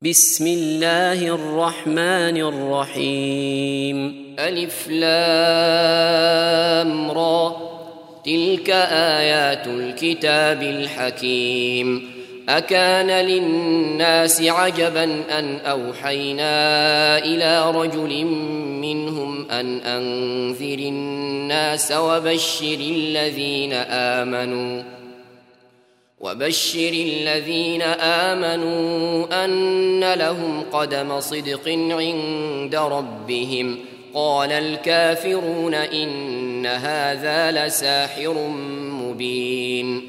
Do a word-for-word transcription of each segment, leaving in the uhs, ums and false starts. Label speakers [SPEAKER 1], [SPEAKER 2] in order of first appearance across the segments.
[SPEAKER 1] بسم الله الرحمن الرحيم. ألف لام را، تلك آيات الكتاب الحكيم. أكان للناس عجبا أن أوحينا إلى رجل منهم أن أنذر الناس وبشر الذين آمنوا وبشر الذين آمنوا أن لهم قدم صدق عند ربهم. قال الكافرون إن هذا لساحر مبين.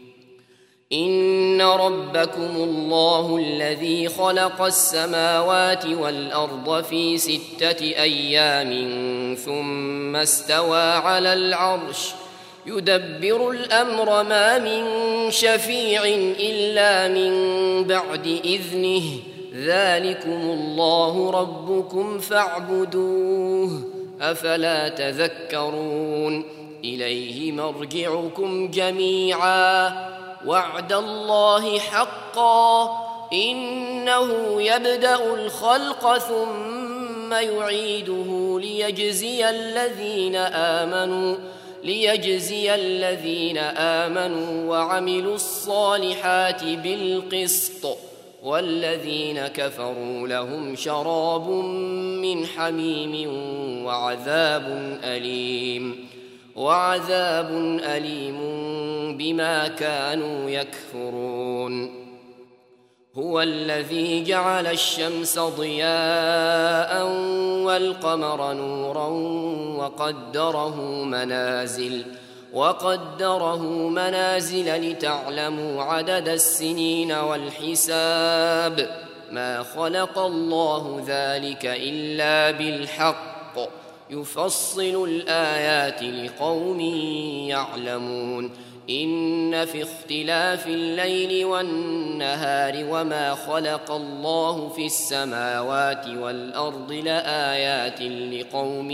[SPEAKER 1] إن ربكم الله الذي خلق السماوات والأرض في ستة أيام ثم استوى على العرش يدبر الأمر، ما من شفيع إلا من بعد إذنه، ذلكم الله ربكم فاعبدوه، أفلا تذكرون. إليه مرجعكم جميعا، وعد الله حقا، إنه يبدأ الخلق ثم يعيده ليجزي الذين آمنوا ليجزي الذين آمنوا وعملوا الصالحات بالقسط، والذين كفروا لهم شراب من حميم وعذاب أليم وعذاب أليم بما كانوا يكفرون. هو الذي جعل الشمس ضياء والقمر نورا وقدره منازل وقدره منازل لتعلموا عدد السنين والحساب، ما خلق الله ذلك إلا بالحق، يفصل الآيات لقوم يعلمون. إن في اختلاف الليل والنهار وما خلق الله في السماوات والأرض لآيات لقوم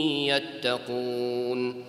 [SPEAKER 1] يتقون.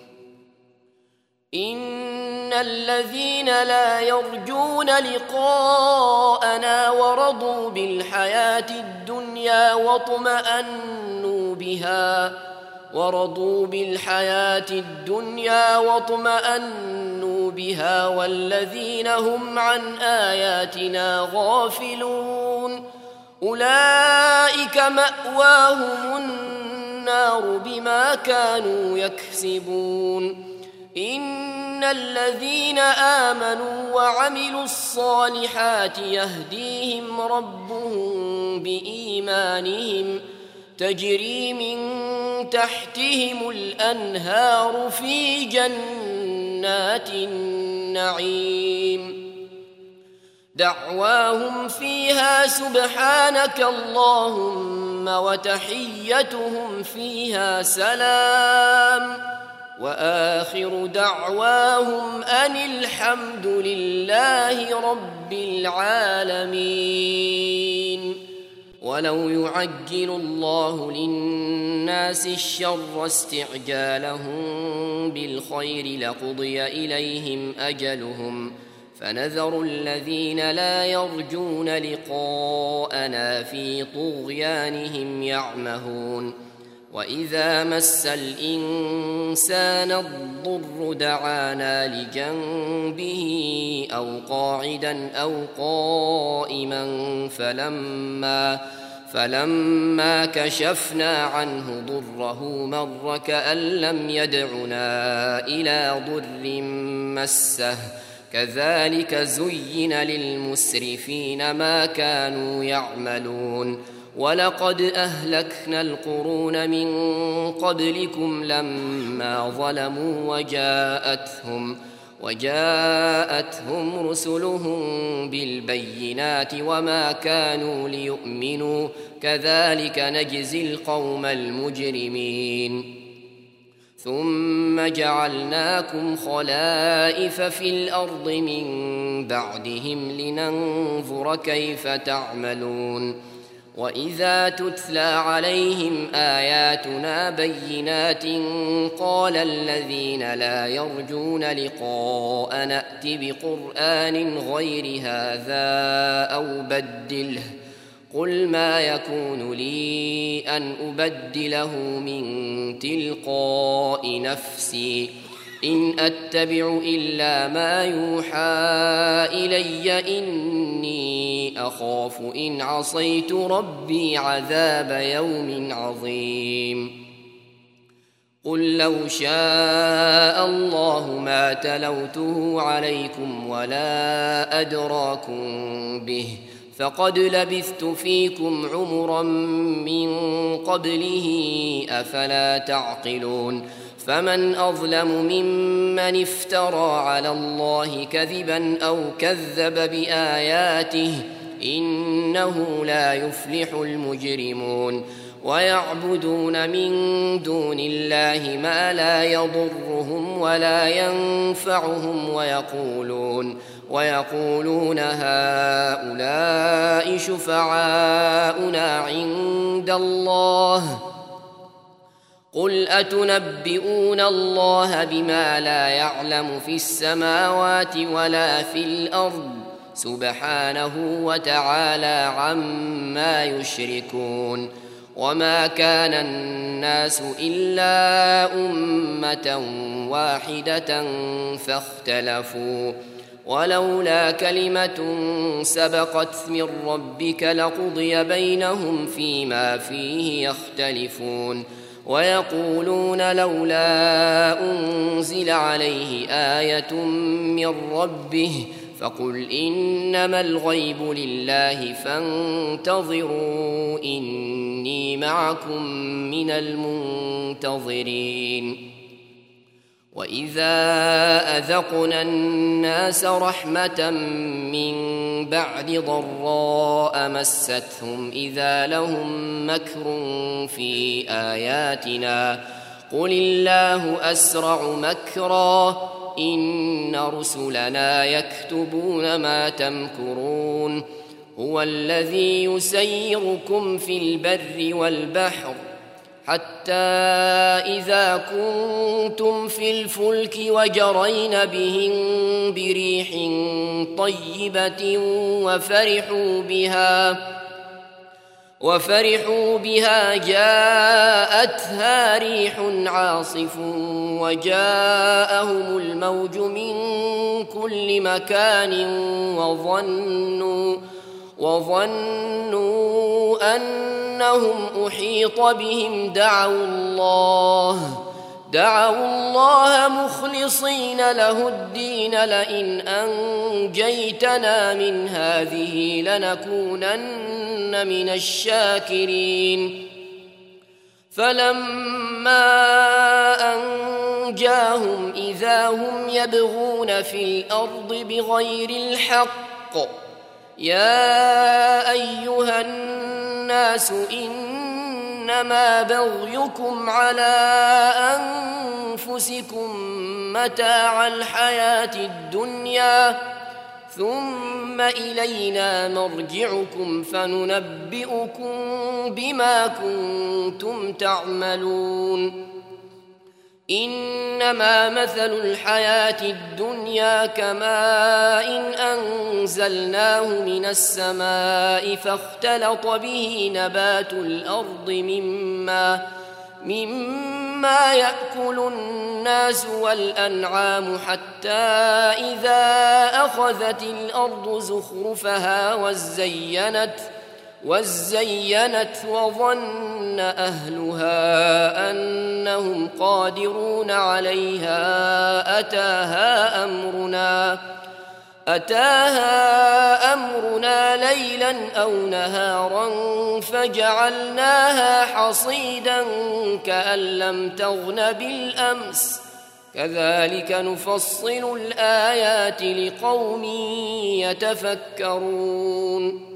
[SPEAKER 1] إن الذين لا يرجون لقاءنا ورضوا بالحياة الدنيا واطمأنوا بها ورضوا بالحياة الدنيا واطمأنوا بها والذين هم عن آياتنا غافلون أولئك مأواهم النار بما كانوا يكسبون. إن الذين آمنوا وعملوا الصالحات يهديهم ربهم بإيمانهم، تجري من تحتهم الأنهار في جنات النعيم، دعواهم فيها سبحانك اللهم وتحيتهم فيها سلام، وآخر دعواهم أن الحمد لله رب العالمين. ولو يعجل الله للناس الشر استعجالهم بالخير لقضي إليهم أجلهم، فنذر الذين لا يرجون لقاءنا في طغيانهم يعمهون. وإذا مس الإنسان الضر دعانا لجنبه أو قاعدا أو قائما فلما فلما كشفنا عنه ضره مر كأن لم يدعنا إلى ضر مسه، كذلك زين للمسرفين ما كانوا يعملون. ولقد أهلكنا القرون من قبلكم لما ظلموا وجاءتهم وجاءتهم رسلهم بالبينات وما كانوا ليؤمنوا، كذلك نجزي القوم المجرمين. ثم جعلناكم خلائف في الأرض من بعدهم لننظر كيف تعملون. وإذا تتلى عليهم آياتنا بينات قال الذين لا يرجون لقاء نأت بقرآن غير هذا أو بدله قل ما يكون لي أن أبدله من تلقاء نفسي إن أتبع إلا ما يوحى إلي إني أخاف إن عصيت ربي عذاب يوم عظيم قل لو شاء الله ما تلوته عليكم ولا أدراكم به فقد لبثت فيكم عمرا من قبله أفلا تعقلون فمن أظلم ممن افترى على الله كذبا أو كذب بآياته إنه لا يفلح المجرمون ويعبدون من دون الله ما لا يضرهم ولا ينفعهم ويقولون ويقولون هؤلاء شفعاؤنا عند الله قل أتنبئون الله بما لا يعلم في السماوات ولا في الأرض سبحانه وتعالى عما يشركون وما كان الناس إلا أمة واحدة فاختلفوا ولولا كلمة سبقت من ربك لقضي بينهم فيما فيه يختلفون ويقولون لولا أنزل عليه آية من ربه فقل إنما الغيب لله فانتظروا إني معكم من المنتظرين وإذا أذقنا الناس رحمة من بعد ضراء مستهم إذا لهم مكر في آياتنا قل الله أسرع مكرا إن رسلنا يكتبون ما تمكرون هو الذي يسيركم في البر والبحر حتى إذا كنتم في الفلك وجرين بهم بريح طيبة وفرحوا بها وفرحوا بها جاءتها ريح عاصف وجاءهم الموج من كل مكان وظنوا وظنوا أنهم أحيط بهم دعوا الله دعوا الله مخلصين له الدين لئن أنجيتنا من هذه لنكونن من الشاكرين فلما أنجاهم إذا هم يبغون في الأرض بغير الحق يا أيها الناس إنما بغيكم على أنفسكم متاع الحياة الدنيا ثم إلينا مرجعكم فننبئكم بما كنتم تعملون إنما مثل الحياة الدنيا كماء إن أنزلناه من السماء فاختلط به نبات الأرض مما مما يأكل الناس والأنعام حتى إذا أخذت الأرض زخرفها وزينت وزينت وظن أهلها أنهم قادرون عليها أتاها أمرنا أتاها أمرنا ليلا أو نهارا فجعلناها حصيدا كأن لم تغن بالأمس كذلك نفصل الآيات لقوم يتفكرون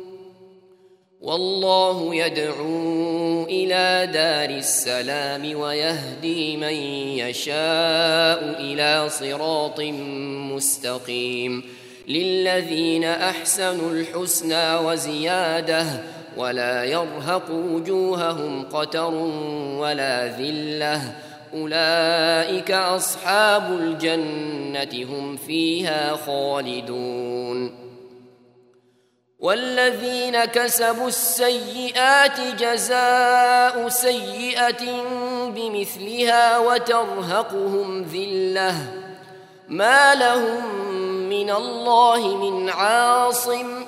[SPEAKER 1] والله يدعو إلى دار السلام ويهدي من يشاء إلى صراط مستقيم للذين أحسنوا الحسنى وزيادة ولا يرهق وجوههم قتر ولا ذلة أولئك أصحاب الجنة هم فيها خالدون والذين كسبوا السيئات جزاء سيئة بمثلها وترهقهم ذلة ما لهم من الله من عاصم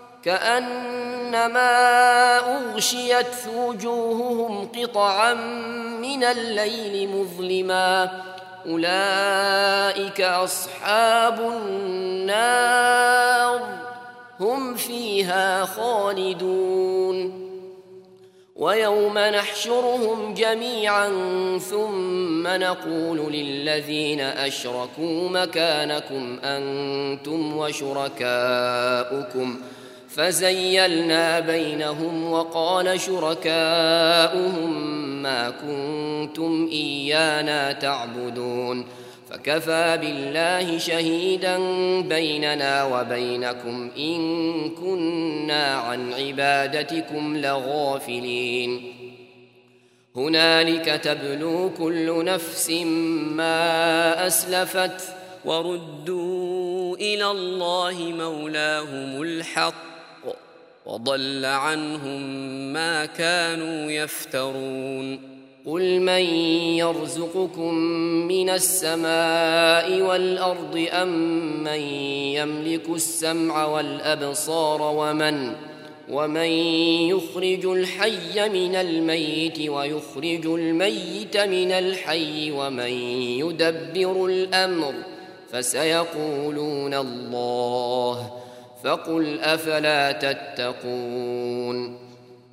[SPEAKER 1] كأنما أغشيت وجوههم قطعا من الليل مظلما أولئك أصحاب النار هم فيها خالدون ويوم نحشرهم جميعا ثم نقول للذين أشركوا مكانكم أنتم وشركاؤكم فزيلنا بينهم وقال شركاؤهم ما كنتم إيانا تعبدون فكفى بالله شهيدا بيننا وبينكم إن كنا عن عبادتكم لغافلين هنالك تبلو كل نفس ما أسلفت وردوا إلى الله مولاهم الحق وضل عنهم ما كانوا يفترون قل من يرزقكم من السماء والأرض أم من يملك السمع والأبصار ومن ومن يخرج الحي من الميت ويخرج الميت من الحي ومن يدبر الأمر فسيقولون الله فقل أفلا تتقون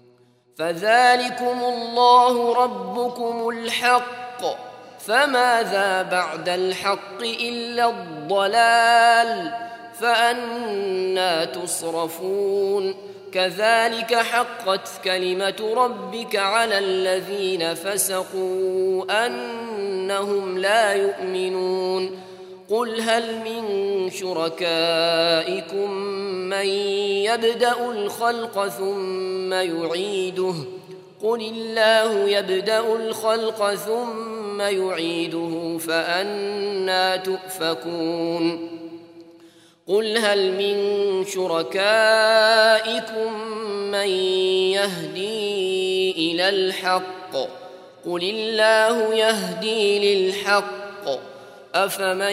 [SPEAKER 1] فذلكم الله ربكم الحق فماذا بعد الحق إلا الضلال فأنى تصرفون كذلك حقت كلمة ربك على الذين فسقوا أنهم لا يؤمنون قل هل من شركائكم من يبدأ الخلق ثم يعيده قل الله يبدأ الخلق ثم يعيده فأنى تؤفكون قل هل من شركائكم من يهدي إلى الحق قل الله يهدي للحق أفمن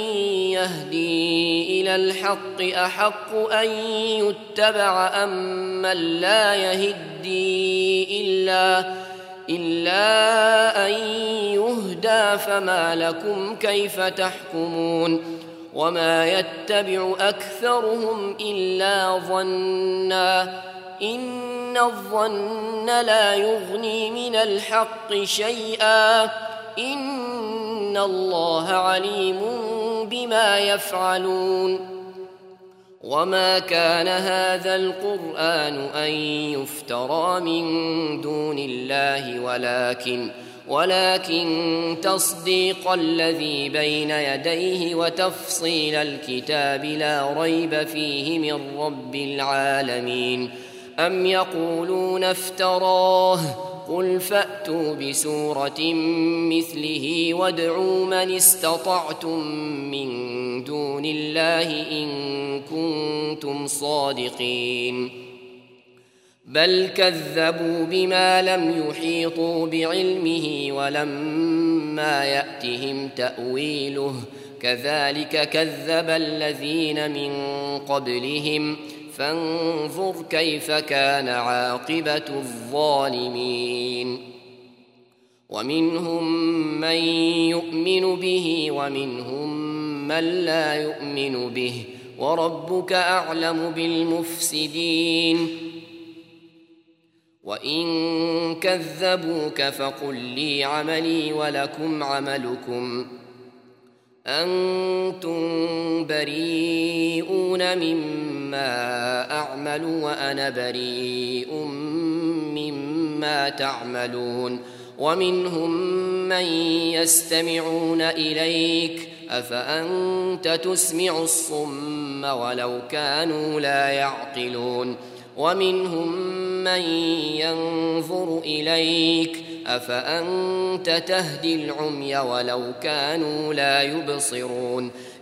[SPEAKER 1] يهدي إلى الحق أحق أن يتبع أم من لا يهدي إلا إلا أن يهدى فما لكم كيف تحكمون وما يتبع أكثرهم إلا ظنا إن الظن لا يغني من الحق شيئا إن الله عليم بما يفعلون وما كان هذا القرآن أن يفترى من دون الله ولكن ولكن تصديق الذي بين يديه وتفصيل الكتاب لا ريب فيه من رب العالمين أم يقولون افتراه قل فأتوا بسورة مثله وادعوا من استطعتم من دون الله إن كنتم صادقين بل كذبوا بما لم يحيطوا بعلمه ولما يأتهم تأويله كذلك كذب الذين من قبلهم فانظر كيف كان عاقبة الظالمين ومنهم من يؤمن به ومنهم من لا يؤمن به وربك أعلم بالمفسدين وإن كذبوك فقل لي عملي ولكم عملكم أنتم بريئون مما أعمل وأنا بريء مما تعملون ومنهم من يستمعون إليك أفأنت تسمع الصم ولو كانوا لا يعقلون ومنهم من ينظر إليك أفأنت تهدي العمي ولو كانوا لا يبصرون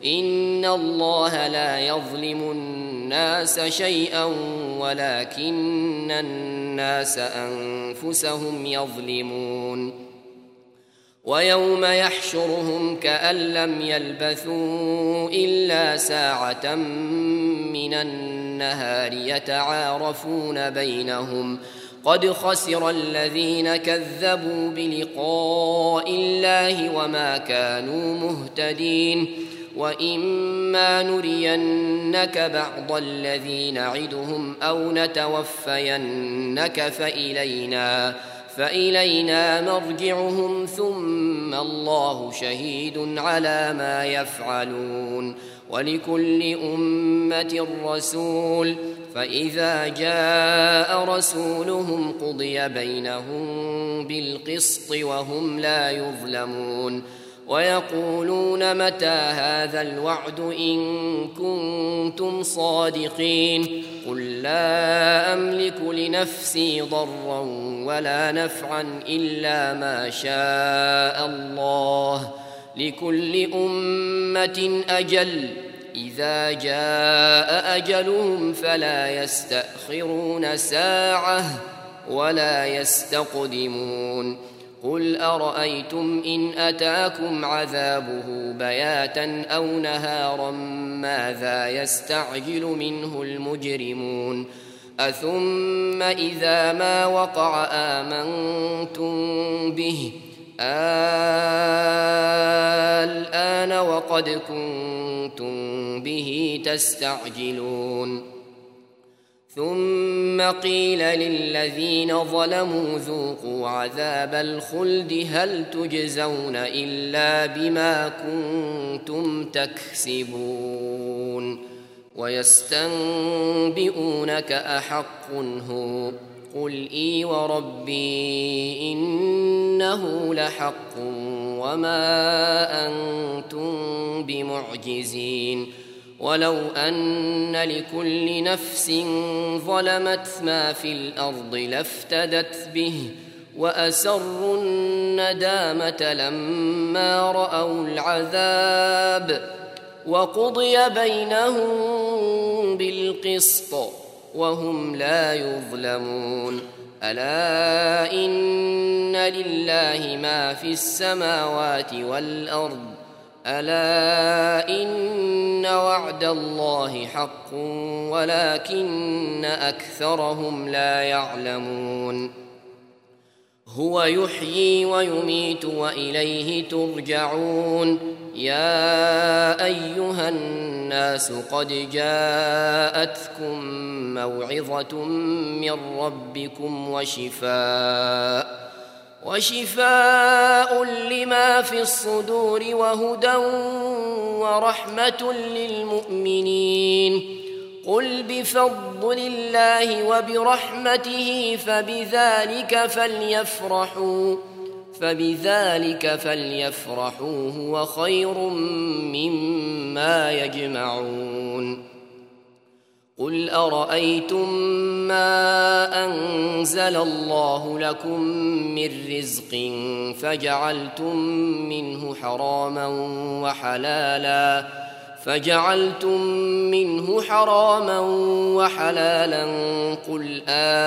[SPEAKER 1] إن الله لا يظلم الناس شيئا ولكن الناس أنفسهم يظلمون ويوم يحشرهم كأن لم يلبثوا إلا ساعة من النهار يتعارفون بينهم قد خسر الذين كذبوا بلقاء الله وما كانوا مهتدين وإما نرينك بعض الذي نعدهم أو نتوفينك فإلينا فإلينا مرجعهم ثم الله شهيد على ما يفعلون ولكل أمة رسول فإذا جاء رسولهم قضي بينهم بالقسط وهم لا يظلمون ويقولون متى هذا الوعد إن كنتم صادقين قل لا أملك لنفسي ضرا ولا نفعا إلا ما شاء الله لكل أمة أجل إذا جاء أجلهم فلا يستأخرون ساعة ولا يستقدمون قل أرأيتم إن أتاكم عذابه بياتا أو نهارا ماذا يستعجل منه المجرمون أثم إذا ما وقع آمنتم به الآن وقد كنتم به تستعجلون ثم قيل للذين ظلموا ذوقوا عذاب الخلد هل تجزون إلا بما كنتم تكسبون ويستنبئونك أحق هو قل إي وربي إنه لحق وما أنتم بمعجزين ولو أن لكل نفس ظلمت ما في الأرض لافتدت به وأسروا الندامة لما رأوا العذاب وقضي بينهم بالقسط وهم لا يظلمون ألا إن لله ما في السماوات والأرض ألا إن وعد الله حق ولكن أكثرهم لا يعلمون هو يحيي ويميت وإليه ترجعون يا أيها الناس قد جاءتكم موعظة من ربكم وشفاء وشفاء لما في الصدور وهدى ورحمة للمؤمنين قل بفضل الله وبرحمته فبذلك فليفرحوا فبذلك فليفرحوا هو خير مما يجمعون قل أرأيتم ما أنزل الله لكم من رزق فجعلتم منه حراما وحلالا فجعلتم منه حراما وحلالا قل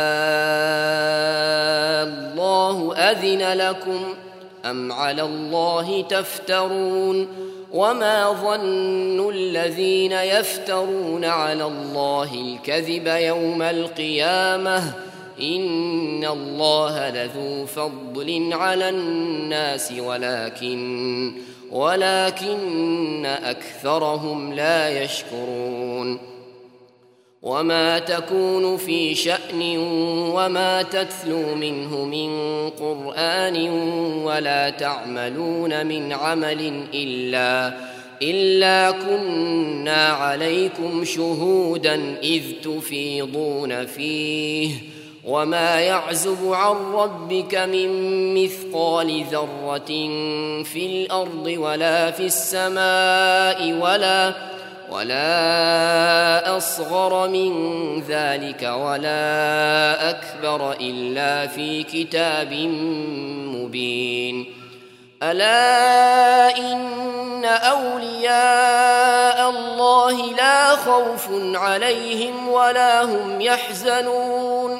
[SPEAKER 1] الله أذن لكم أم على الله تفترون وما ظن الذين يفترون على الله الكذب يوم القيامة إن الله لذو فضل على الناس ولكن ولكن أكثرهم لا يشكرون وما تكون في شأن وما تتلو منه من قرآن ولا تعملون من عمل إلا إلا كنا عليكم شهودا إذ تفيضون فيه وما يعزب عن ربك من مثقال ذرة في الأرض ولا في السماء ولا ولا أصغر من ذلك ولا أكبر إلا في كتاب مبين ألا إن أولياء الله لا خوف عليهم ولا هم يحزنون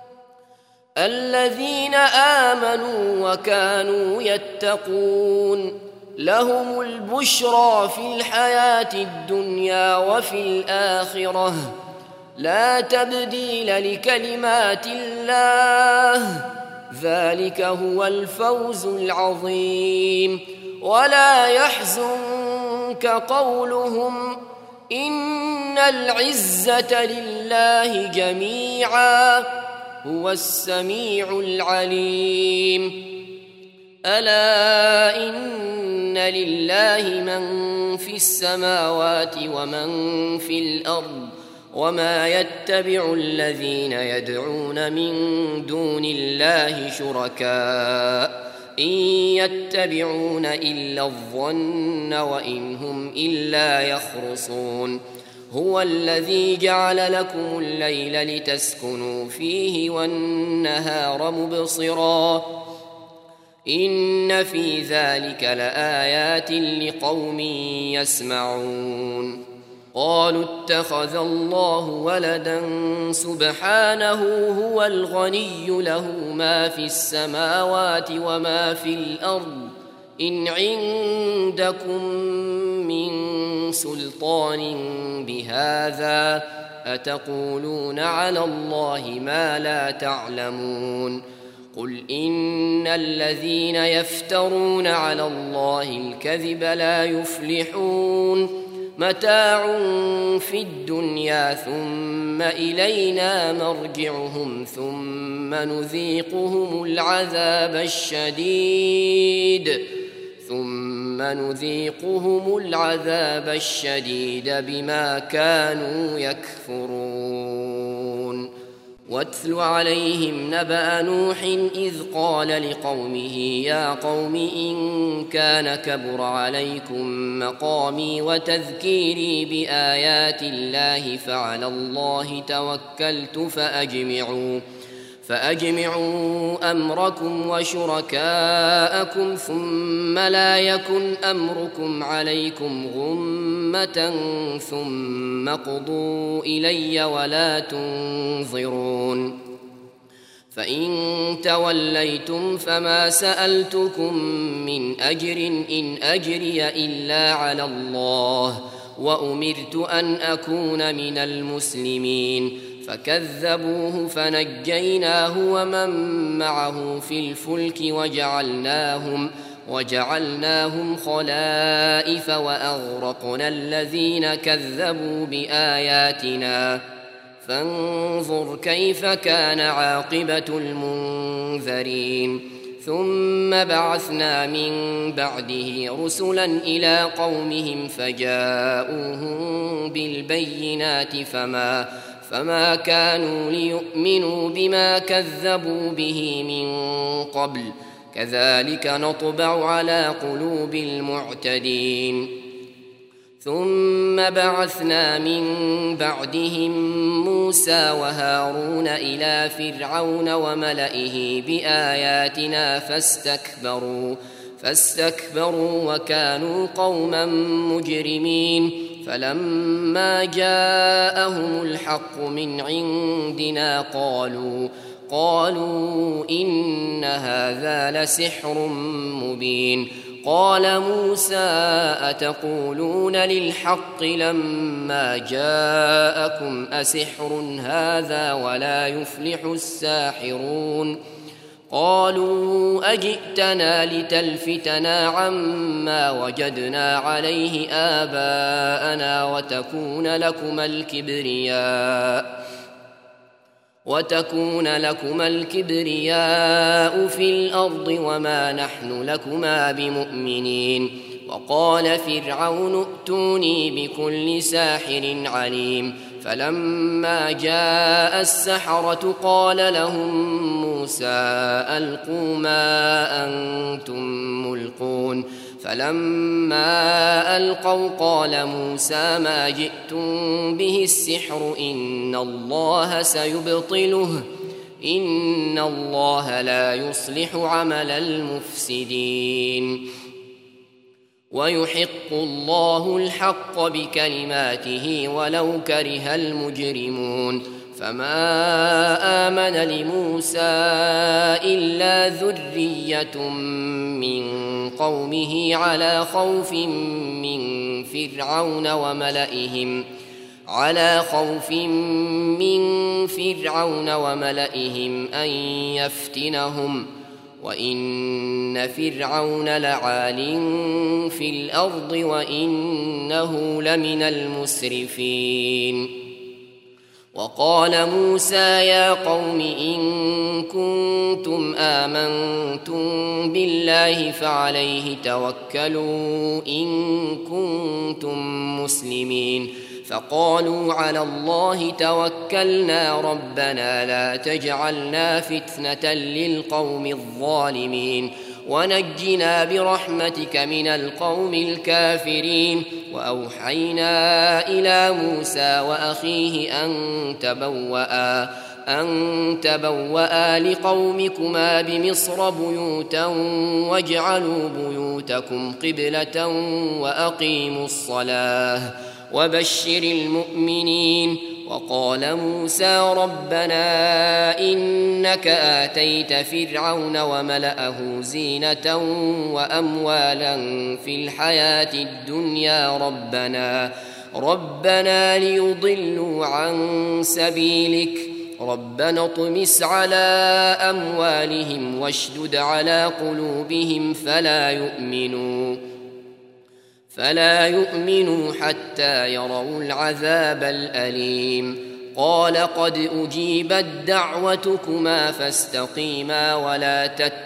[SPEAKER 1] الذين آمنوا وكانوا يتقون لهم البشرى في الحياة الدنيا وفي الآخرة لا تبديل لكلمات الله ذلك هو الفوز العظيم ولا يحزنك قولهم إن العزة لله جميعا هو السميع العليم ألا إن لله من في السماوات ومن في الأرض وما يتبع الذين يدعون من دون الله شركاء إن يتبعون إلا الظن وإن هم إلا يخرصون هو الذي جعل لكم الليل لتسكنوا فيه والنهار مبصرا إن في ذلك لآيات لقوم يسمعون قالوا اتخذ الله ولدا سبحانه هو الغني له ما في السماوات وما في الأرض إن عندكم من سلطان بهذا أتقولون على الله ما لا تعلمون قل إن الذين يفترون على الله الكذب لا يفلحون متاع في الدنيا ثم إلينا مرجعهم ثم نذيقهم العذاب الشديد ثم نذيقهم العذاب الشديد بما كانوا يكفرون واتل عليهم نبأ نوح إذ قال لقومه يا قوم إن كان كبر عليكم مقامي وتذكيري بآيات الله فعلى الله توكلت فأجمعوا فأجمعوا أمركم وشركاءكم ثم لا يكن أمركم عليكم غمة ثم قضوا إلي ولا تنظرون فإن توليتم فما سألتكم من أجر إن أجري إلا على الله وأمرت أن أكون من المسلمين فكذبوه فنجيناه ومن معه في الفلك وجعلناهم وجعلناهم خلائف وأغرقنا الذين كذبوا بآياتنا فانظر كيف كان عاقبة المنذرين ثم بعثنا من بعده رسلا إلى قومهم فجاءوهم بالبينات فما فما كانوا ليؤمنوا بما كذبوا به من قبل كذلك نطبع على قلوب المعتدين ثم بعثنا من بعدهم موسى وهارون إلى فرعون وملئه بآياتنا فاستكبروا فاستكبروا وكانوا قوما مجرمين فلما جاءهم الحق من عندنا قالوا قالوا إن هذا لسحر مبين قال موسى أتقولون للحق لما جاءكم أسحر هذا ولا يفلح الساحرون قالوا أجئتنا لتلفتنا عما وجدنا عليه آباءنا وتكون لكما الكبرياء وتكون لكما الكبرياء في الأرض وما نحن لكما بمؤمنين وقال فرعون ائتوني بكل ساحر عليم فلما جاء السحرة قال لهم موسى ألقوا ما أنتم ملقون فلما ألقوا قال موسى ما جئتم به السحر إن الله سيبطله إن الله لا يصلح عمل المفسدين ويحق الله الحق بكلماته ولو كره المجرمون فما آمن لموسى إلا ذرية من قومه على خوف من فرعون وملئهم على خوف من فرعون وملئهم أن يفتنهم وإن فرعون لعال في الأرض وإنه لمن المسرفين وقال موسى يا قوم إن كنتم آمنتم بالله فعليه توكلوا إن كنتم مسلمين فقالوا على الله توكلنا ربنا لا تجعلنا فتنة للقوم الظالمين ونجنا برحمتك من القوم الكافرين وأوحينا إلى موسى وأخيه أن تبوأ أن تبوأ لقومكما بمصر بيوتا واجعلوا بيوتكم قبلة وأقيموا الصلاة وبشر المؤمنين وقال موسى ربنا إنك آتيت فرعون وملأه زينة وأموالا في الحياة الدنيا ربنا ربنا ليضلوا عن سبيلك ربنا اطمس على أموالهم واشدد على قلوبهم فلا يؤمنوا فلا يؤمنوا حتى يروا العذاب الأليم قال قد أجيبت دعوتكما فاستقيما ولا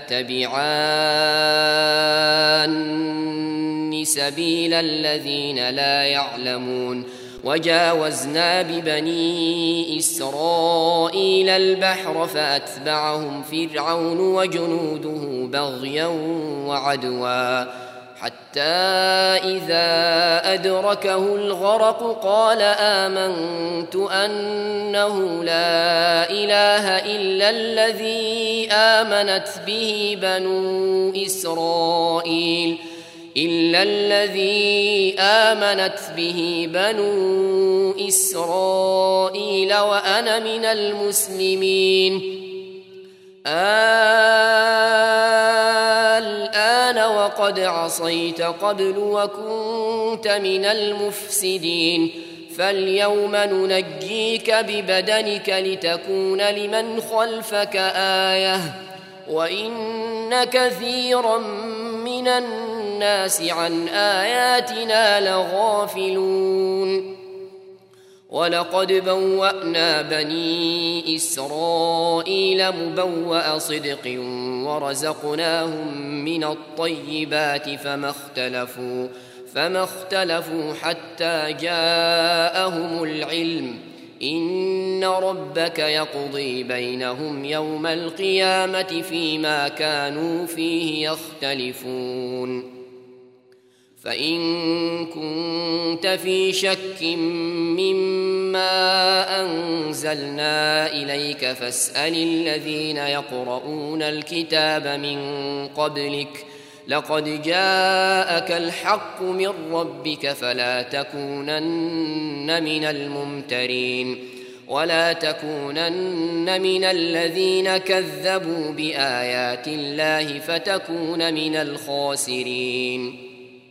[SPEAKER 1] تتبعان سبيل الذين لا يعلمون وجاوزنا ببني إسرائيل البحر فأتبعهم فرعون وجنوده بغيا وعدوا حتى إذا أدركه الغرق قال آمنت أنه لا إله إلا الذي آمنت به بنو إسرائيل إلا الذي آمنت به بنو إسرائيل وأنا من المسلمين الآن وقد عصيت قبل وكنت من المفسدين فاليوم ننجيك ببدنك لتكون لمن خلفك آية وإن كثيرا من الناس عن آياتنا لغافلون ولقد بوأنا بني إسرائيل مبوأ صدق ورزقناهم من الطيبات فما اختلفوا فما اختلفوا حتى جاءهم العلم إن ربك يقضي بينهم يوم القيامة فيما كانوا فيه يختلفون فإن كنت في شك مما أنزلنا إليك فاسأل الذين يقرؤون الكتاب من قبلك لقد جاءك الحق من ربك فلا تكونن من الممترين ولا تكونن من الذين كذبوا بآيات الله فتكون من الخاسرين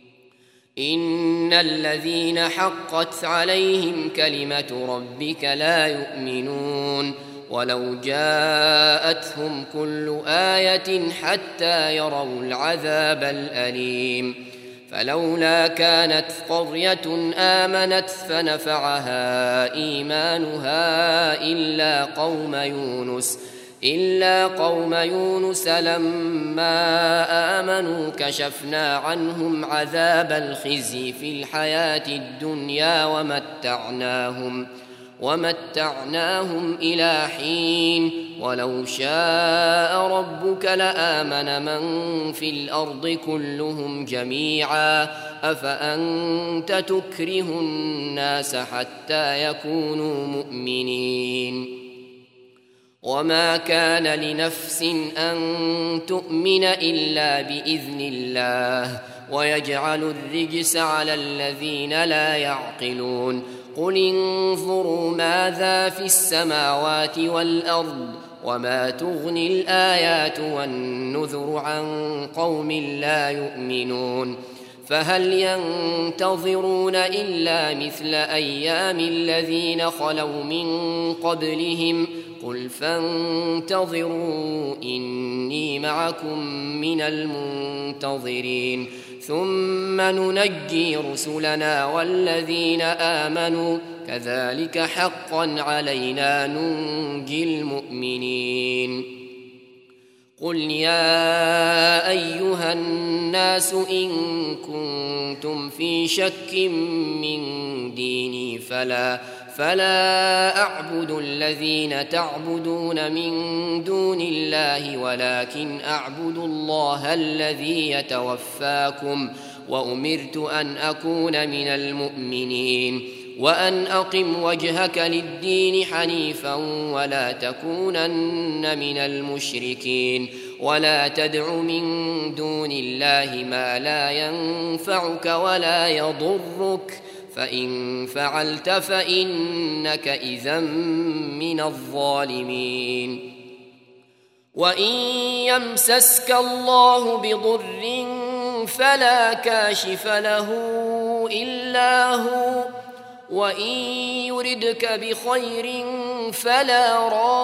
[SPEAKER 1] إن الذين حقت عليهم كلمة ربك لا يؤمنون ولو جاءتهم كل آية حتى يروا العذاب الأليم فلولا كانت قرية آمنت فنفعها إيمانها إلا قوم يونس إلا قوم يونس لما آمنوا كشفنا عنهم عذاب الخزي في الحياة الدنيا ومتعناهم ومتعناهم إلى حين ولو شاء ربك لآمن من في الأرض كلهم جميعا أفأنت تكره الناس حتى يكونوا مؤمنين وما كان لنفس أن تؤمن إلا بإذن الله ويجعل الرجس على الذين لا يعقلون قل انظروا ماذا في السماوات والأرض وما تغني الآيات والنذر عن قوم لا يؤمنون فهل ينتظرون إلا مثل أيام الذين خلوا من قبلهم قل فانتظروا إني معكم من المنتظرين ثم ننجي رسلنا والذين آمنوا كذلك حقا علينا ننجي المؤمنين قل يا أيها الناس إن كنتم في شك من ديني فلا فلا أعبد الذين تعبدون من دون الله ولكن أعبد الله الذي يتوفاكم وأمرت أن أكون من المؤمنين وأن أقم وجهك للدين حنيفا ولا تكونن من المشركين ولا تدع من دون الله ما لا ينفعك ولا يضرك فإن فعلت فإنك إذا من الظالمين وإن يمسسك الله بضر فلا كاشف له إلا هو وإن يردك بخير فلا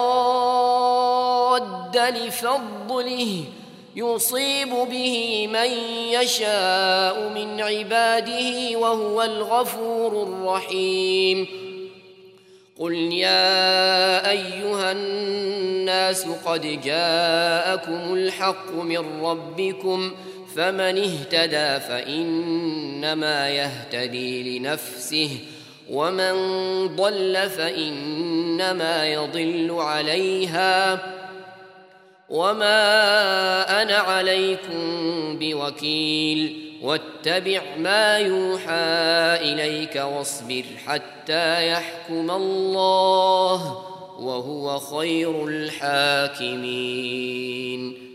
[SPEAKER 1] راد لفضله يصيب به من يشاء من عباده وهو الغفور الرحيم قل يا أيها الناس قد جاءكم الحق من ربكم فمن اهتدى فإنما يهتدي لنفسه ومن ضل فإنما يضل عليها وما أنا عليكم بوكيل واتبع ما يوحى إليك واصبر حتى يحكم الله وهو خير الحاكمين